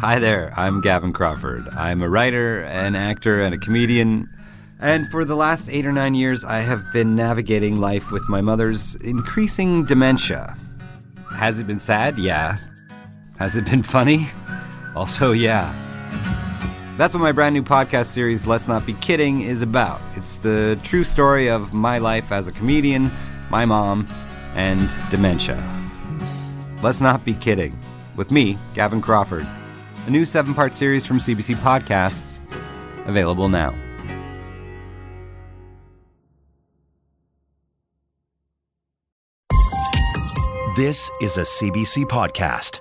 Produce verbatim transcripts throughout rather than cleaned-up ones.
Hi there, I'm Gavin Crawford. I'm a writer, an actor, and a comedian. And for the last eight or nine years, I have been navigating life with my mother's increasing dementia. Has it been sad? Yeah. Has it been funny? Also, yeah. That's what my brand new podcast series, Let's Not Be Kidding, is about. It's the true story of my life as a comedian, my mom, and dementia. Let's Not Be Kidding. With me, Gavin Crawford. A new seven-part series from C B C Podcasts, available now. This is a C B C podcast.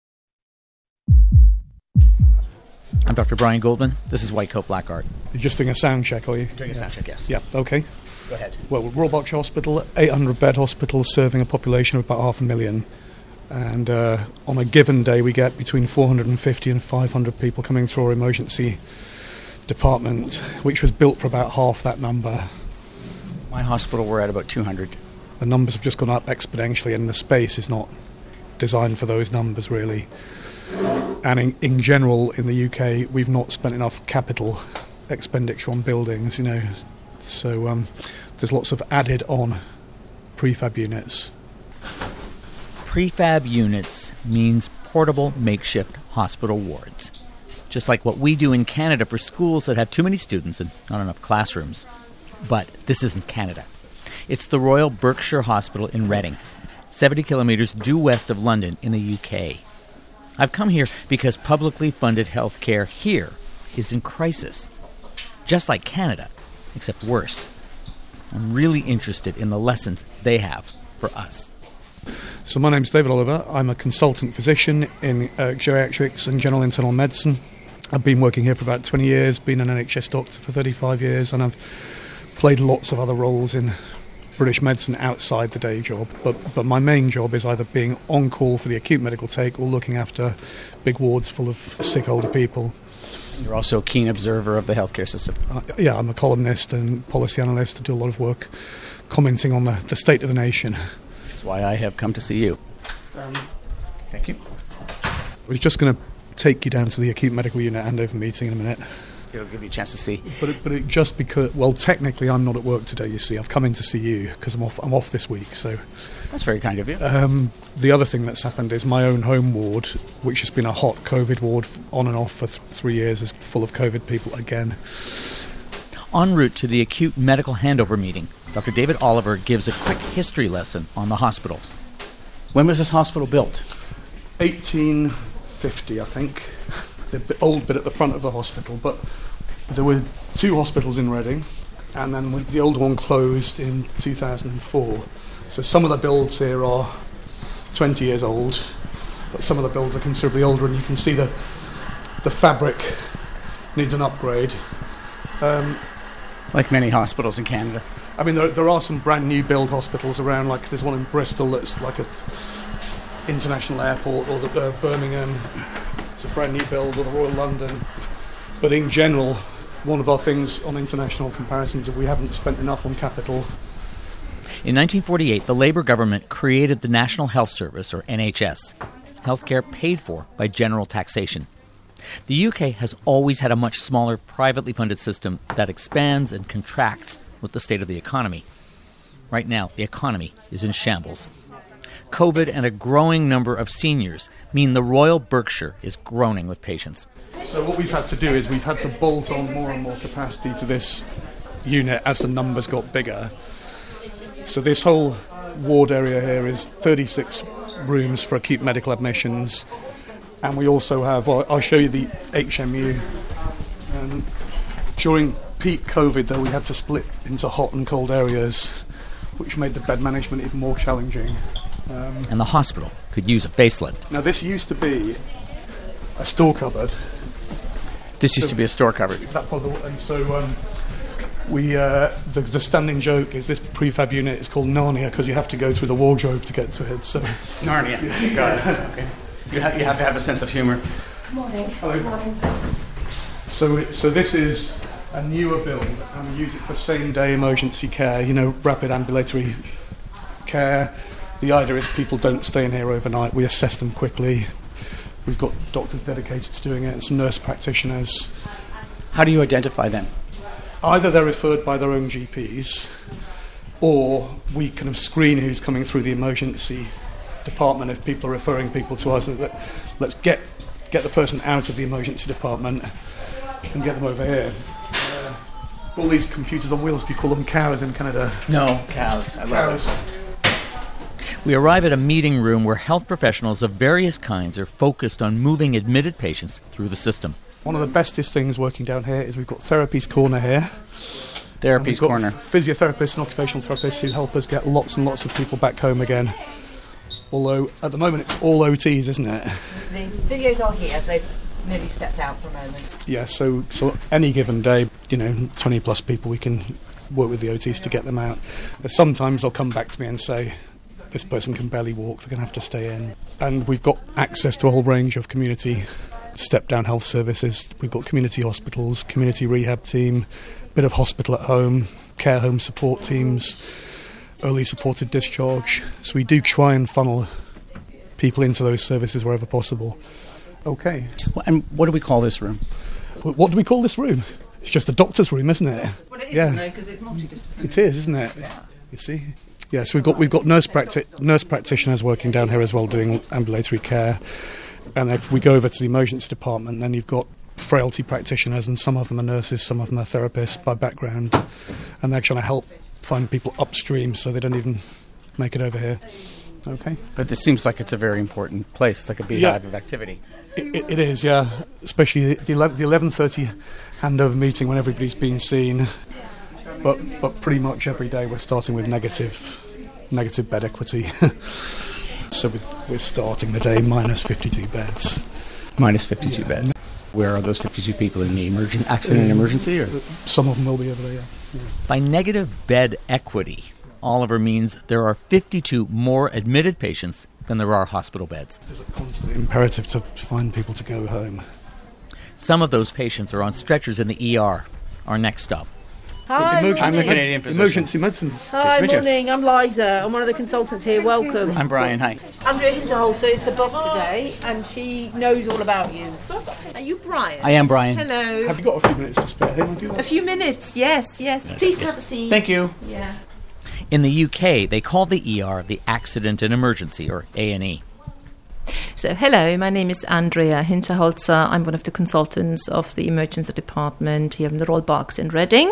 I'm Doctor Brian Goldman. This is White Coat Black Art. You're just doing a sound check, are you? Doing a sound check, yes. Yeah, okay. Go ahead. Well, Royal Berkshire Hospital, eight hundred bed hospital serving a population of about half a million. And uh, on a given day, we get between four hundred fifty and five hundred people coming through our emergency department, which was built for about half that number. My hospital, we're at about two hundred. The numbers have just gone up exponentially, and the space is not designed for those numbers, really. And in, in general, in the U K, we've not spent enough capital expenditure on buildings, you know. So um, there's lots of added-on prefab units. Prefab units means portable makeshift hospital wards. Just like what we do in Canada for schools that have too many students and not enough classrooms. But this isn't Canada. It's the Royal Berkshire Hospital in Reading, seventy kilometres due west of London in the U K. I've come here because publicly funded healthcare here is in crisis. Just like Canada, except worse. I'm really interested in the lessons they have for us. So my name's David Oliver. I'm a consultant physician in uh, geriatrics and general internal medicine. I've been working here for about twenty years, been an N H S doctor for thirty-five years, and I've played lots of other roles in British medicine outside the day job. But, but my main job is either being on call for the acute medical take or looking after big wards full of sick older people. You're also a keen observer of the healthcare system. Uh, yeah, I'm a columnist and policy analyst. I do a lot of work commenting on the, the state of the nation. That's why I have come to see you. Um, Thank you. I was just going to take you down to the acute medical unit handover meeting in a minute. It'll give you a chance to see. But it, but it just because, well, technically I'm not at work today, you see. I've come in to see you because I'm off, I'm off this week, so... That's very kind of you. Um, the other thing that's happened is my own home ward, which has been a hot COVID ward on and off for th- three years, is full of COVID people again. En route to the acute medical handover meeting, Doctor David Oliver gives a quick history lesson on the hospital. When was this hospital built? eighteen fifty, I think. The old bit at the front of the hospital, but there were two hospitals in Reading, and then the old one closed in two thousand four. So some of the builds here are twenty years old, but some of the builds are considerably older, and you can see the the fabric needs an upgrade. Um, like many hospitals in Canada. I mean, there, there are some brand new build hospitals around, like there's one in Bristol that's like a international airport, or the uh, Birmingham. It's a brand new build, or the Royal London. But in general, one of our things on international comparisons is we haven't spent enough on capital. In nineteen forty-eight, the Labour government created the National Health Service, or N H S, healthcare paid for by general taxation. The U K has always had a much smaller privately funded system that expands and contracts with the state of the economy. Right now, the economy is in shambles. COVID and a growing number of seniors mean the Royal Berkshire is groaning with patients. So what we've had to do is we've had to bolt on more and more capacity to this unit as the numbers got bigger. So this whole ward area here is thirty-six rooms for acute medical admissions, and we also have, well, I'll show you the H M U. Um, during peak COVID, though, we had to split into hot and cold areas, which made the bed management even more challenging. Um, and the hospital could use a facelift. Now, this used to be a store cupboard. This used so, to be a store cupboard. That part of the, and so um, we, uh, the, the standing joke is this prefab unit is called Narnia because you have to go through the wardrobe to get to it. So Narnia. Got it. Okay. You have, you have to have a sense of humour. Morning. Hello. Morning. So, so this is a newer build, and we use it for same-day emergency care. You know, rapid ambulatory care. The idea is people don't stay in here overnight. We assess them quickly, We've got doctors dedicated to doing it and some nurse practitioners. How do you identify them? Either they're referred by their own G Ps, or we kind of screen who's coming through the emergency department if people are referring people to us. Let's get get the person out of the emergency department and get them over here. Uh, all these computers on wheels, do you call them cows in Canada? No, cows. I love Cows. it. We arrive at a meeting room where health professionals of various kinds are focused on moving admitted patients through the system. One of the bestest things working down here is we've got Therapies Corner here. Therapy's We've got Corner. Physiotherapists and occupational therapists who help us get lots and lots of people back home again. Although, at the moment, it's all O Ts, isn't it? The physios are here. They've merely stepped out for a moment. Yeah, so so any given day, you know, twenty plus people, we can work with the O Ts to get them out. Sometimes they'll come back to me and say, this person can barely walk, they're going to have to stay in. And we've got access to a whole range of community step-down health services. We've got community hospitals, community rehab team, bit of hospital at home, care home support teams, early supported discharge. So we do try and funnel people into those services wherever possible. Okay. And what do we call this room? What do we call this room? It's just a doctor's room, isn't it? Well, it Yeah. isn't, though, because it's multidisciplinary. It is, isn't it? You see? Yeah, so we've got we've got nurse practi- nurse practitioners working down here as well, doing ambulatory care. And if we go over to the emergency department, then you've got frailty practitioners, and some of them are nurses, some of them are therapists by background, and they're trying to help find people upstream so they don't even make it over here. Okay. But this seems like it's a very important place, like a beehive of activity. It, it, it is, yeah. Especially the the eleven thirty handover meeting when everybody's been seen. But but pretty much every day we're starting with negative negative bed equity. So we, we're starting the day minus fifty-two beds. Minus fifty-two Yeah. beds. Where are those fifty-two people in the emergent accident and emergency? Or? Some of them will be over there, yeah. yeah. By negative bed equity, Oliver means there are fifty-two more admitted patients than there are hospital beds. There's a constant imperative to find people to go home. Some of those patients are on stretchers in the E R, our next stop. Hi, Emergency, I'm the morning. Canadian physician. emergency medicine. Hi, Mister. morning. I'm Liza. I'm one of the consultants here. Welcome. I'm Brian. Hi. Andrea Hinterholzer is the boss today, and she knows all about you. Are you Brian? I am Brian. Hello. Have you got a few minutes to spare here? Have you? A few minutes. Yes, yes. Please have a seat. Thank you. Yeah. In the U K, they call the E R the Accident and Emergency, or A and E. So, hello, my name is Andrea Hinterholzer. I'm one of the consultants of the emergency department here in the Royal Barks in Reading.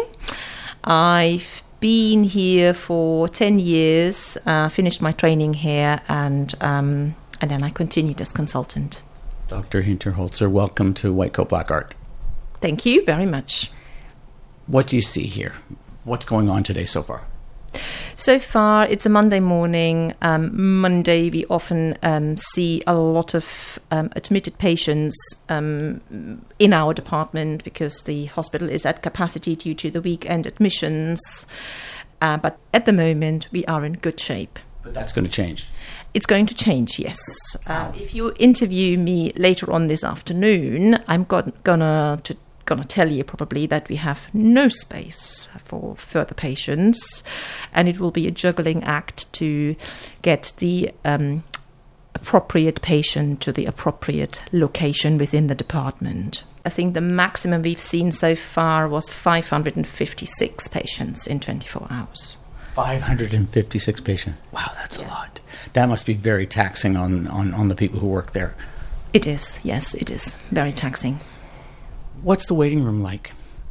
I've been here for ten years, uh, finished my training here, and um, and then I continued as consultant. Doctor Hinterholzer, welcome to White Coat Black Art. Thank you very much. What do you see here? What's going on today so far? So far, it's a Monday morning. Um, Monday, we often um, see a lot of um, admitted patients um, in our department because the hospital is at capacity due to the weekend admissions. Uh, but at the moment, we are in good shape. But that's going to change. It's going to change, yes. Uh, if you interview me later on this afternoon, I'm go- gonna to going to tell you probably that we have no space for further patients, and it will be a juggling act to get the um, appropriate patient to the appropriate location within the department. I think the maximum we've seen so far was five hundred fifty-six patients in twenty-four hours. five hundred fifty-six patients. Wow, that's Yeah. a lot. That must be very taxing on, on, on the people who work there. It is, yes, it is. Very taxing. What's the waiting room like?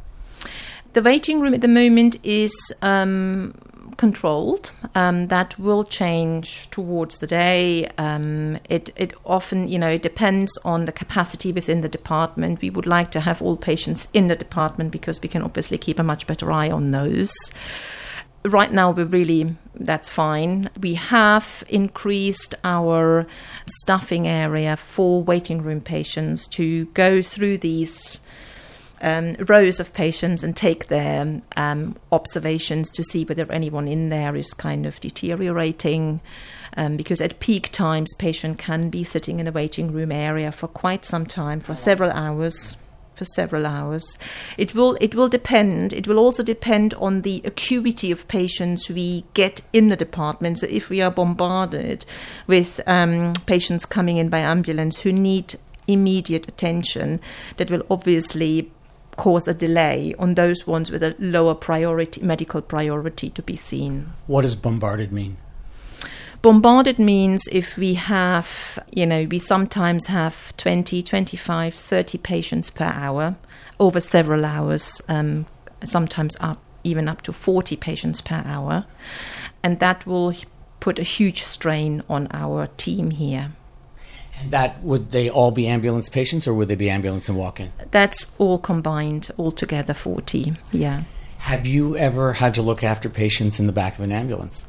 The waiting room at the moment is um, controlled. Um, that will change towards the day. Um, it, it often, you know, it depends on the capacity within the department. We would like to have all patients in the department because we can obviously keep a much better eye on those. Right now, we're really, that's fine. We have increased our staffing area for waiting room patients to go through these um, rows of patients and take their um, observations to see whether anyone in there is kind of deteriorating. Um, because at peak times, patient can be sitting in a waiting room area for quite some time, for several hours. for several hours. It will it will depend. It will also depend on the acuity of patients we get in the department. So if we are bombarded with um, patients coming in by ambulance who need immediate attention that will obviously cause a delay on those ones with a lower priority, medical priority to be seen. What does bombarded mean? Bombarded means if we have, you know, we sometimes have twenty, twenty-five, thirty patients per hour over several hours, um, sometimes up even up to forty patients per hour. And that will put a huge strain on our team here. And that, would they all be ambulance patients or would they be ambulance and walk-in? That's all combined, altogether forty, yeah. Have you ever had to look after patients in the back of an ambulance?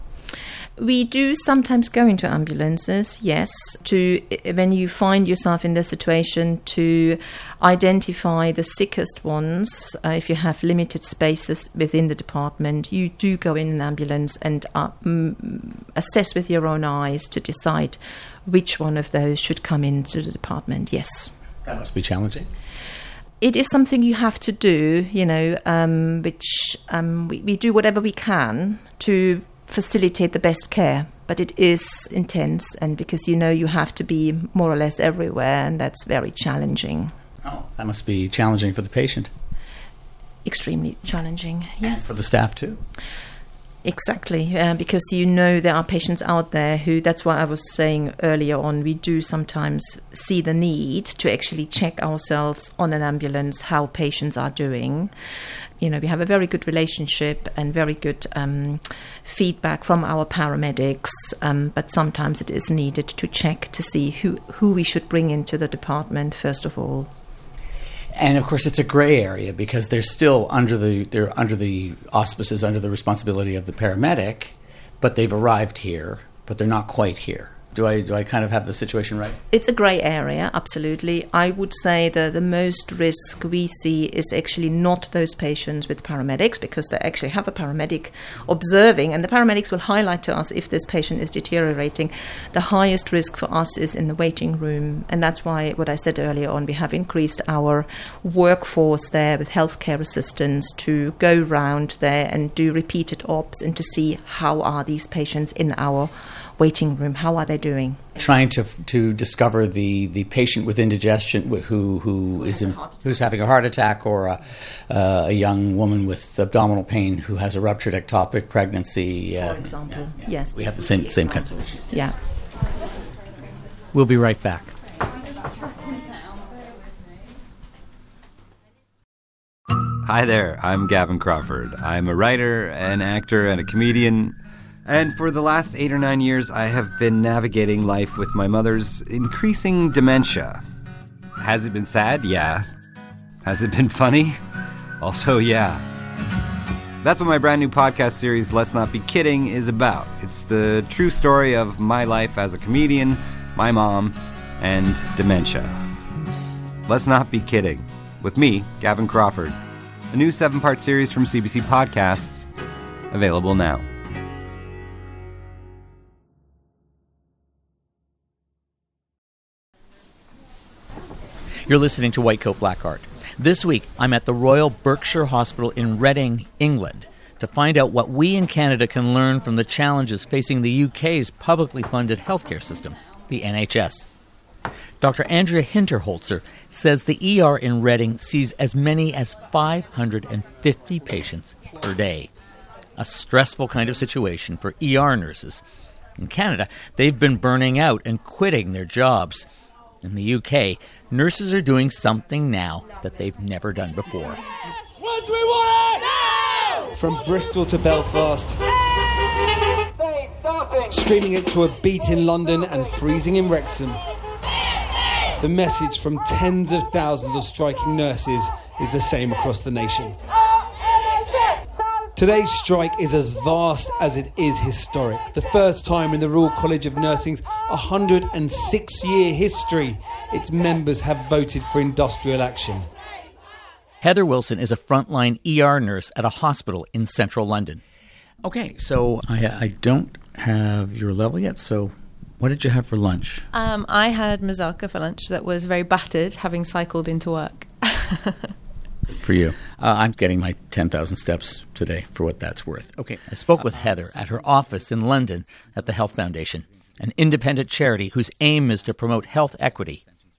We do sometimes go into ambulances, yes, to when you find yourself in the situation to identify the sickest ones. Uh, if you have limited spaces within the department, you do go in an ambulance and uh, mm, assess with your own eyes to decide which one of those should come into the department, yes. That must be challenging. It is something you have to do, you know, um, which um, we, we do whatever we can to facilitate the best care, but it is intense, and because you know you have to be more or less everywhere, and that's very challenging. Oh, that must be challenging for the patient. Extremely challenging, yes. And for the staff too. Exactly, uh, because you know there are patients out there who, that's why I was saying earlier on, we do sometimes see the need to actually check ourselves on an ambulance how patients are doing. You know, we have a very good relationship and very good um, feedback from our paramedics, um, but sometimes it is needed to check to see who, who we should bring into the department first of all. And of course, it's a gray area because they're still under the they're under the auspices, under the responsibility of the paramedic, but they've arrived here, but they're not quite here. Do I do I kind of have the situation right? It's a grey area, absolutely. I would say that the most risk we see is actually not those patients with paramedics, because they actually have a paramedic observing, and the paramedics will highlight to us if this patient is deteriorating. The highest risk for us is in the waiting room, and that's why what I said earlier on, we have increased our workforce there with healthcare assistants to go round there and do repeated ops and to see how are these patients in our waiting room, how are they doing? Trying to to discover the, the patient with indigestion who who is in, who's having a heart attack, or a, uh, a young woman with abdominal pain who has a ruptured ectopic pregnancy. Uh, For example, yeah, yeah. yes. We have the same same kind of. Yeah. We'll be right back. Hi there, I'm Gavin Crawford. I'm a writer, an actor, and a comedian. And for the last eight or nine years, I have been navigating life with my mother's increasing dementia. Has it been sad? Yeah. Has it been funny? Also, yeah. That's what my brand new podcast series, Let's Not Be Kidding, is about. It's the true story of my life as a comedian, my mom, and dementia. Let's Not Be Kidding, with me, Gavin Crawford. A new seven-part series from C B C Podcasts, available now. You're listening to White Coat Black Art. This week, I'm at the Royal Berkshire Hospital in Reading, England, to find out what we in Canada can learn from the challenges facing the U K's publicly funded healthcare system, the N H S. Doctor Andrea Hinterholzer says the E R in Reading sees as many as five hundred fifty patients per day. A stressful kind of situation for E R nurses. In Canada, they've been burning out and quitting their jobs. In the U K, nurses are doing something now that they've never done before. What do we want? Now! From Bristol to Belfast, Say, stop it. streaming it to a beat in London and freezing in Wrexham. The message from tens of thousands of striking nurses is the same across the nation. Today's strike is as vast as it is historic. The first time in the Royal College of Nursing's one hundred six year history, its members have voted for industrial action. Heather Wilson is a frontline E R nurse at a hospital in central London. Okay, so I, I don't have your level yet, so what did you have for lunch? Um, I had mazaka for lunch that was very battered, having cycled into work. For you. Uh, I'm getting my ten thousand steps today, for what that's worth. Okay, I spoke with Heather at her office in London at the Health Foundation, an independent charity whose aim is to promote health equity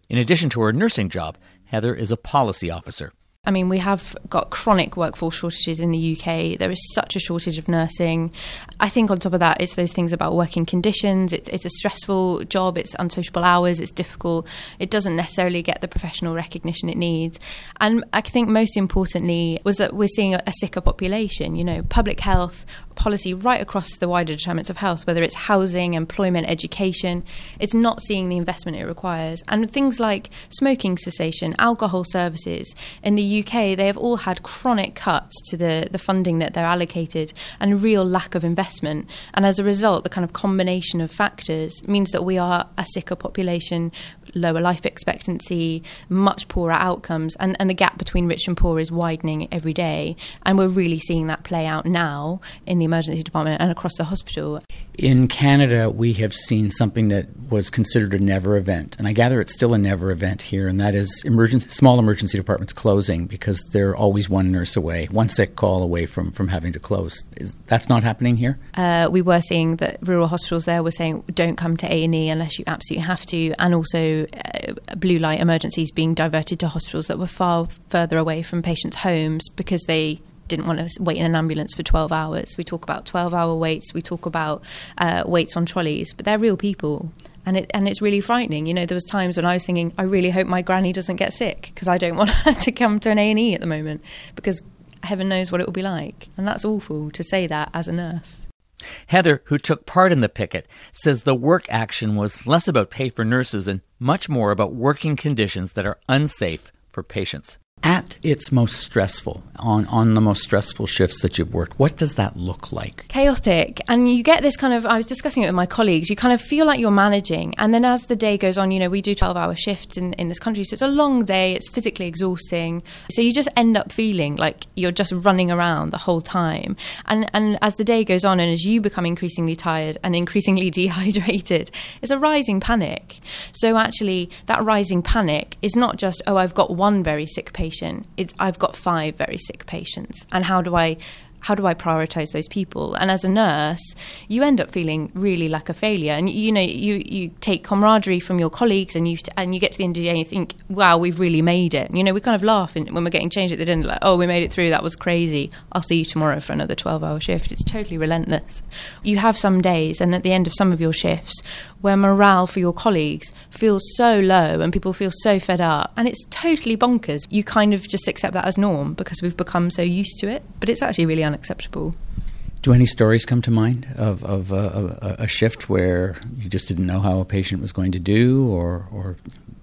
In addition to her nursing job, Heather is a policy officer. I mean, we have got chronic workforce shortages in the U K. There is such a shortage of nursing. I think on top of that, it's those things about working conditions. It's, it's a stressful job. It's unsociable hours. It's difficult. It doesn't necessarily get the professional recognition it needs. And I think most importantly was that we're seeing a, a sicker population. You know, public health policy right across the wider determinants of health, whether it's housing, employment, education, it's not seeing the investment it requires. And things like smoking cessation, alcohol services, in the U K, they have all had chronic cuts to the, the funding that they're allocated and a real lack of investment. And as a result, the kind of combination of factors means that we are a sicker population, lower life expectancy, much poorer outcomes, and, and the gap between rich and poor is widening every day. And we're really seeing that play out now in the emergency department and across the hospital. In Canada, we have seen something that was considered a never event, and I gather it's still a never event here, and that is emergency, small emergency departments closing because they're always one nurse away, one sick call away from, from having to close. Is, that's not happening here? Uh, we were seeing that rural hospitals there were saying don't come to A and E unless you absolutely have to, and also uh, blue light emergencies being diverted to hospitals that were far further away from patients' homes because they didn't want to wait in an ambulance for twelve hours. We talk about twelve-hour waits. We talk about uh, waits on trolleys, but they're real people. And it and it's really frightening. You know, there was times when I was thinking, I really hope my granny doesn't get sick because I don't want her to come to an A and E at the moment because heaven knows what it will be like. And that's awful to say that as a nurse. Heather, who took part in the picket, says the work action was less about pay for nurses and much more about working conditions that are unsafe for patients. At its most stressful, on, on the most stressful shifts that you've worked, what does that look like? Chaotic. And you get this kind of, I was discussing it with my colleagues, you kind of feel like you're managing. And then as the day goes on, you know, we do twelve-hour shifts in, in this country, so it's a long day, it's physically exhausting. So you just end up feeling like you're just running around the whole time. And, and as the day goes on and as you become increasingly tired and increasingly dehydrated, it's a rising panic. So actually, that rising panic is not just, oh, I've got one very sick patient. It's I've got five very sick patients, and how do I how do I prioritize those people? And as a nurse, you end up feeling really like a failure. And you know, you you take camaraderie from your colleagues, and you and you get to the end of the day and you think, wow, we've really made it. You know, we kind of laugh when we're getting changed at the end, like, oh, we made it through. That was crazy. I'll see you tomorrow for another twelve-hour shift. It's totally relentless. You have some days, and at the end of some of your shifts, where morale for your colleagues feels so low and people feel so fed up, and it's totally bonkers. You kind of just accept that as norm because we've become so used to it, but it's actually really unacceptable. Do any stories come to mind of, of uh, a, a shift where you just didn't know how a patient was going to do, or... or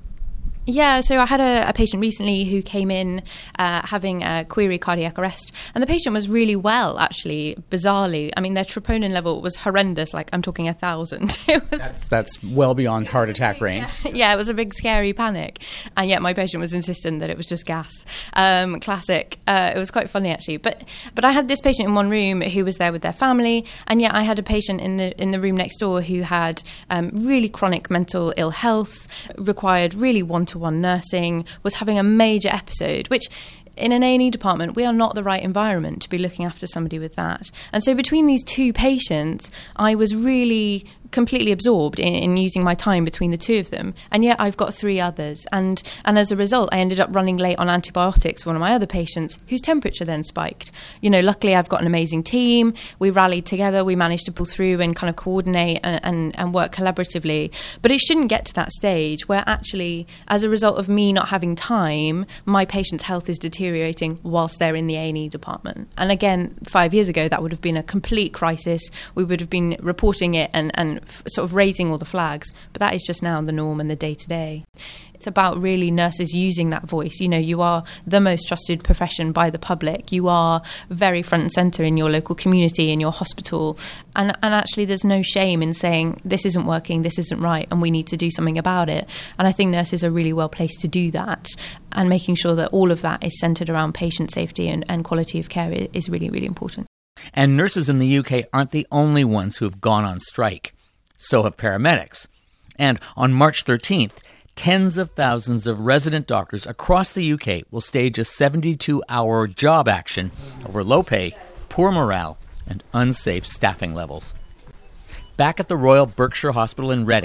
Yeah, so I had a, a patient recently who came in uh, having a query cardiac arrest, and the patient was really well, actually, bizarrely. I mean, their troponin level was horrendous, like I'm talking a thousand. It was that's, that's well beyond heart attack range. Yeah, yeah, it was a big scary panic, and yet my patient was insistent that it was just gas. Um, classic. Uh, it was quite funny, actually. But but I had this patient in one room who was there with their family, and yet I had a patient in the in the room next door who had um, really chronic mental ill health, required really one-to-one one nursing, was having a major episode, which in an A and E department, we are not the right environment to be looking after somebody with that. And so between these two patients, I was really completely absorbed in, in using my time between the two of them. And yet I've got three others. And, and as a result, I ended up running late on antibiotics for one of my other patients whose temperature then spiked. You know, luckily I've got an amazing team. We rallied together. We managed to pull through and kind of coordinate and, and, and work collaboratively. But it shouldn't get to that stage where actually, as a result of me not having time, my patient's health is deteriorating whilst they're in the A and E department. And again, five years ago, that would have been a complete crisis. We would have been reporting it and, and f- sort of raising all the flags. But that is just now the norm and the day-to-day. It's about really nurses using that voice. You know, you are the most trusted profession by the public. You are very front and centre in your local community, in your hospital. And, and actually there's no shame in saying this isn't working, this isn't right, and we need to do something about it. And I think nurses are really well placed to do that. And making sure that all of that is centred around patient safety and, and quality of care is really, really important. And nurses in the U K aren't the only ones who have gone on strike. So have paramedics. And on March thirteenth, tens of thousands of resident doctors across the U K will stage a seventy-two hour job action over low pay, poor morale, and unsafe staffing levels. Back at the Royal Berkshire Hospital in Reading,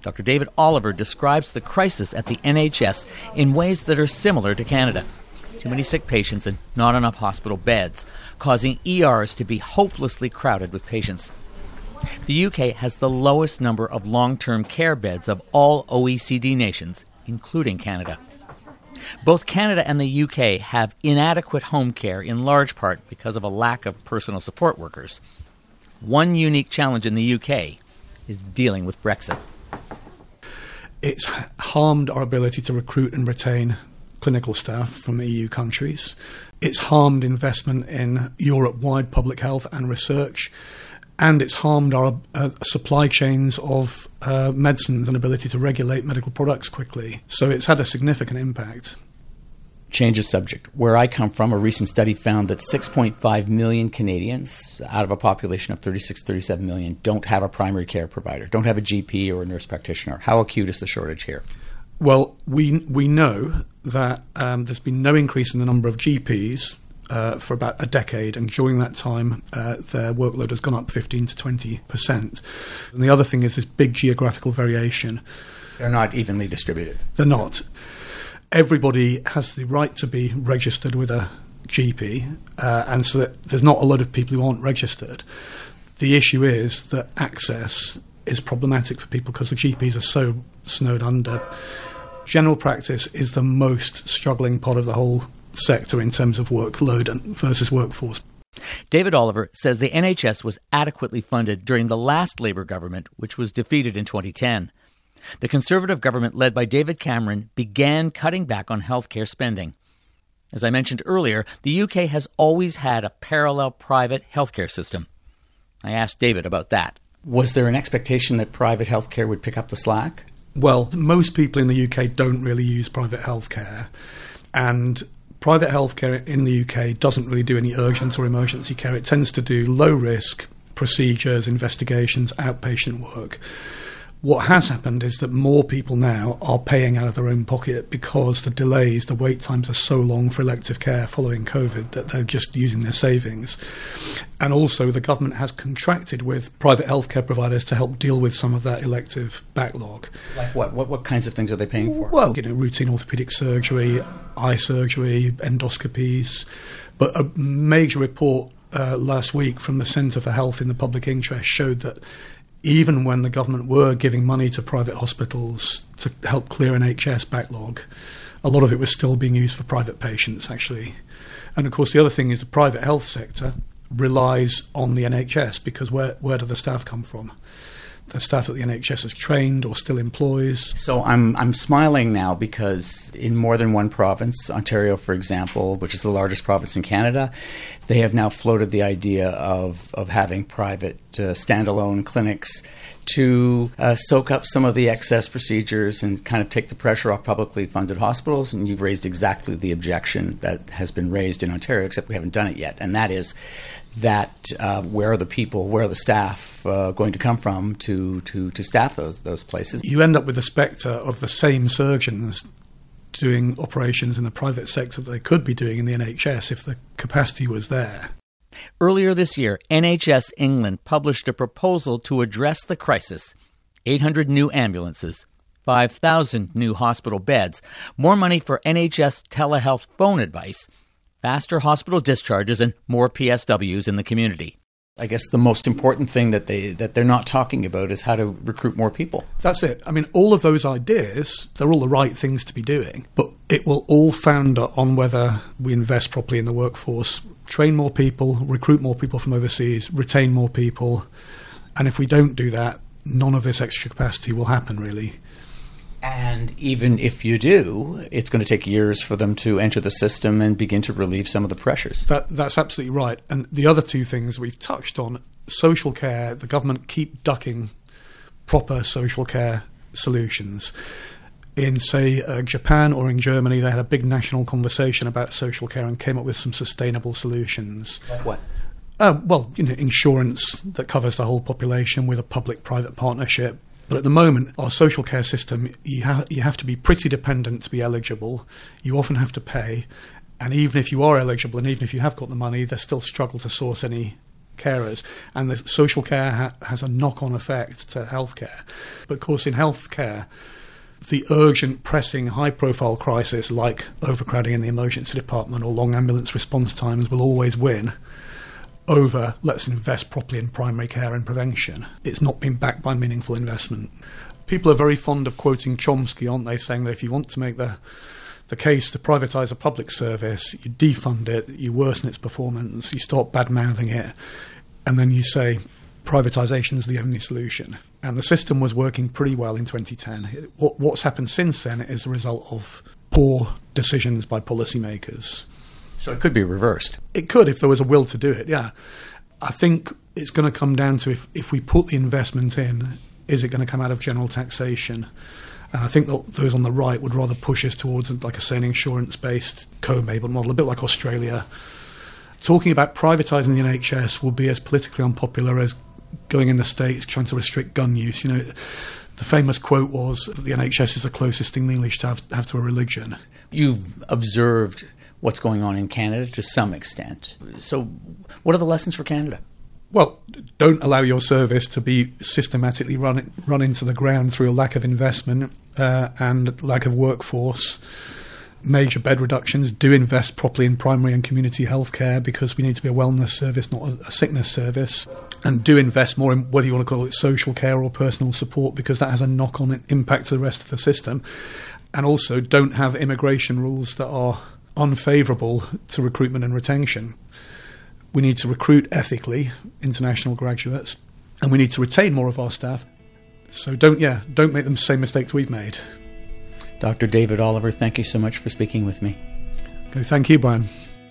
Doctor David Oliver describes the crisis at the N H S in ways that are similar to Canada. Too many sick patients and not enough hospital beds, causing E Rs to be hopelessly crowded with patients. The U K has the lowest number of long-term care beds of all O E C D nations, including Canada. Both Canada and the U K have inadequate home care in large part because of a lack of personal support workers. One unique challenge in the U K is dealing with Brexit. It's harmed our ability to recruit and retain clinical staff from E U countries. It's harmed investment in Europe-wide public health and research. And it's harmed our uh, supply chains of uh, medicines and ability to regulate medical products quickly. So it's had a significant impact. Change of subject. Where I come from, a recent study found that six point five million Canadians, out of a population of thirty-six, thirty-seven million, don't have a primary care provider, don't have a G P or a nurse practitioner. How acute is the shortage here? Well, we we know that um, there's been no increase in the number of G Ps uh, for about a decade, and during that time, uh, their workload has gone up fifteen to twenty percent. And the other thing is this big geographical variation. They're not evenly distributed. They're not. Everybody has the right to be registered with a G P, uh, and so that there's not a lot of people who aren't registered. The issue is that access is problematic for people because the G Ps are so snowed under. General practice is the most struggling part of the whole sector in terms of workload versus workforce. David Oliver says the N H S was adequately funded during the last Labour government, which was defeated in twenty ten. The Conservative government, led by David Cameron, began cutting back on healthcare spending. As I mentioned earlier, the U K has always had a parallel private healthcare system. I asked David about that. Was there an expectation that private healthcare would pick up the slack? Well, most people in the U K don't really use private healthcare, and private healthcare in the U K doesn't really do any urgent or emergency care. It tends to do low-risk procedures, investigations, outpatient work. What has happened is that more people now are paying out of their own pocket because the delays, the wait times are so long for elective care following COVID that they're just using their savings. And also the government has contracted with private healthcare providers to help deal with some of that elective backlog. Like what? What, what kinds of things are they paying for? Well, you know, routine orthopaedic surgery, eye surgery, endoscopies. But a major report uh, last week from the Centre for Health in the Public Interest showed that even when the government were giving money to private hospitals to help clear N H S backlog, a lot of it was still being used for private patients, actually. And, of course, the other thing is the private health sector relies on the N H S because where, where do the staff come from? The staff that the N H S has trained or still employs. So I'm I'm smiling now because in more than one province, Ontario, for example, which is the largest province in Canada, they have now floated the idea of, of having private uh, standalone clinics to uh, soak up some of the excess procedures and kind of take the pressure off publicly funded hospitals. And you've raised exactly the objection that has been raised in Ontario, except we haven't done it yet. And that is that uh, where are the people, where are the staff uh, going to come from to, to, to staff those those places? You end up with the spectre of the same surgeons doing operations in the private sector that they could be doing in the N H S if the capacity was there. Earlier this year, N H S England published a proposal to address the crisis. eight hundred new ambulances, five thousand new hospital beds, more money for N H S telehealth phone advice, faster hospital discharges, and more P S Ws in the community. I guess the most important thing that, they, that they're not talking about is how to recruit more people. That's it. I mean, all of those ideas, they're all the right things to be doing, but it will all founder on whether we invest properly in the workforce, train more people, recruit more people from overseas, retain more people, and if we don't do that, none of this extra capacity will happen, really. And even if you do, it's going to take years for them to enter the system and begin to relieve some of the pressures. That, that's absolutely right. And the other two things we've touched on, social care, the government keep ducking proper social care solutions. In, say, uh, Japan or in Germany, they had a big national conversation about social care and came up with some sustainable solutions. Like what? Uh, well, you know, insurance that covers the whole population with a public-private partnership. But at the moment, our social care system, you, ha- you have to be pretty dependent to be eligible. You often have to pay. And even if you are eligible and even if you have got the money, they still struggle to source any carers, and the social care ha- has a knock-on effect to healthcare. But of course, in healthcare, the urgent, pressing, high-profile crisis like overcrowding in the emergency department or long ambulance response times will always win over let's invest properly in primary care and prevention. It's not been backed by meaningful investment. People are very fond of quoting Chomsky, aren't they, saying that if you want to make the the case to privatise a public service, you defund it, you worsen its performance, you start bad-mouthing it, and then you say privatisation is the only solution. And the system was working pretty well in twenty ten. What, what's happened since then is a result of poor decisions by policymakers. So it could be reversed. It could if there was a will to do it, yeah. I think it's going to come down to if, if we put the investment in, is it going to come out of general taxation? And I think that those on the right would rather push us towards, like I say, an insurance-based co-enabled model, a bit like Australia. Talking about privatising the N H S will be as politically unpopular as going in the States trying to restrict gun use. You know, the famous quote was that the N H S is the closest thing the English have, have to a religion. You've observed what's going on in Canada to some extent. So what are the lessons for Canada? Well, don't allow your service to be systematically run run into the ground through a lack of investment uh, and lack of workforce. Major bed reductions. Do invest properly in primary and community health care, because we need to be a wellness service, not a, a sickness service. And do invest more in whether you want to call it social care or personal support, because that has a knock-on impact to the rest of the system. And also don't have immigration rules that are unfavourable to recruitment and retention. We need to recruit ethically international graduates, and we need to retain more of our staff. So don't, yeah, don't make the same mistakes we've made. Doctor David Oliver, thank you so much for speaking with me. Okay, thank you, Brian.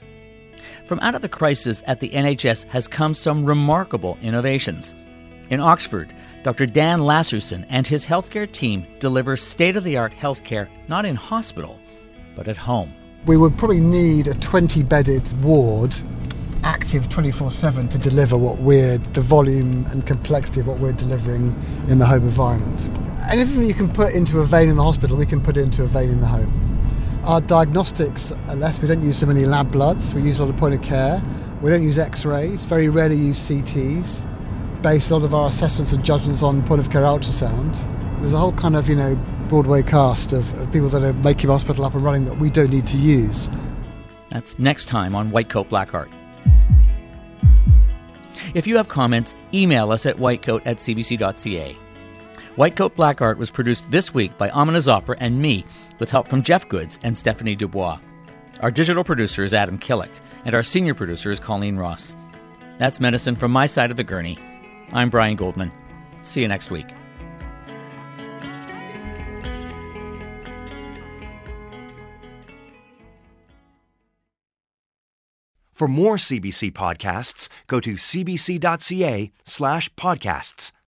From out of the crisis at the N H S has come some remarkable innovations. In Oxford, Doctor Dan Lasserson and his healthcare team deliver state-of-the-art healthcare not in hospital, but at home. We would probably need a twenty-bedded ward active twenty-four seven to deliver what we're, the volume and complexity of what we're delivering in the home environment. Anything that you can put into a vein in the hospital, we can put into a vein in the home. Our diagnostics are less. We don't use so many lab bloods. We use a lot of point of care. We don't use x-rays. Very rarely use C Ts. Base a lot of our assessments and judgments on point of care ultrasound. There's a whole kind of, you know, Broadway cast of, of people that are making hospital up and running that we don't need to use. That's next time on White Coat Black Art. If you have comments, email us at whitecoat at c b c dot c a. White Coat Black Art was produced this week by Amina Zafar and me, with help from Jeff Goods and Stephanie Dubois. Our digital producer is Adam Killick, and our senior producer is Colleen Ross. That's medicine from my side of the gurney. I'm Brian Goldman. See you next week. For more C B C podcasts, go to c b c dot c a slash podcasts.